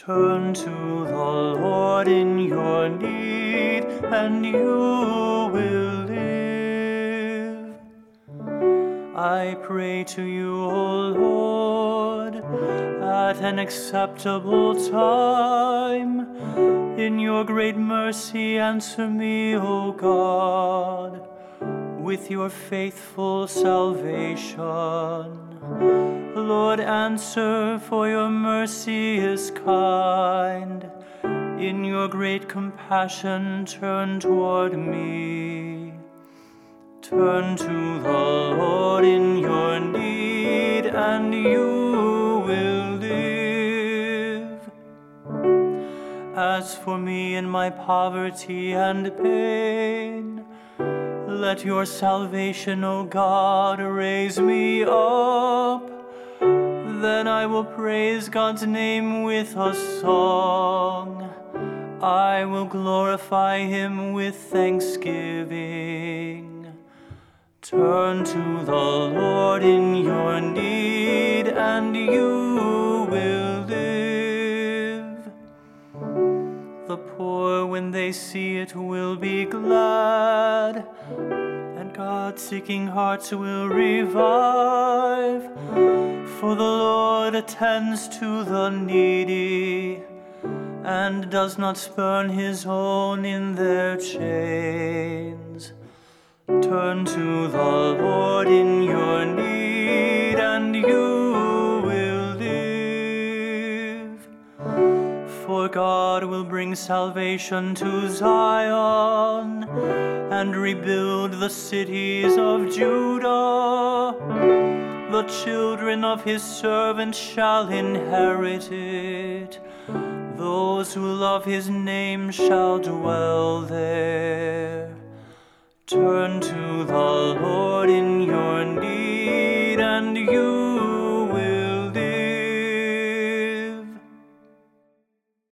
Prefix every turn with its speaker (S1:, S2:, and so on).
S1: Turn to the Lord in your need, and you will live. I pray to you, O Lord, at an acceptable time. In your great mercy answer me, O God, with your faithful salvation. Lord, answer, for your mercy is kind. In your great compassion turn toward me. Turn to the Lord in your need, and you will live. As for me in my poverty and pain, let your salvation, O God, raise me up. Then I will praise God's name with a song. I will glorify him with thanksgiving. Turn to the Lord in your need, and you will live. The poor, when they see it, will be glad, and God-seeking hearts will revive. For the Lord attends to the needy, and does not spurn his own in their chains. Turn to the Lord in your need, and you will live. For God will bring salvation to Zion, and rebuild the cities of Judah. The children of his servants shall inherit it. Those who love his name shall dwell there. Turn to the Lord in your need, and you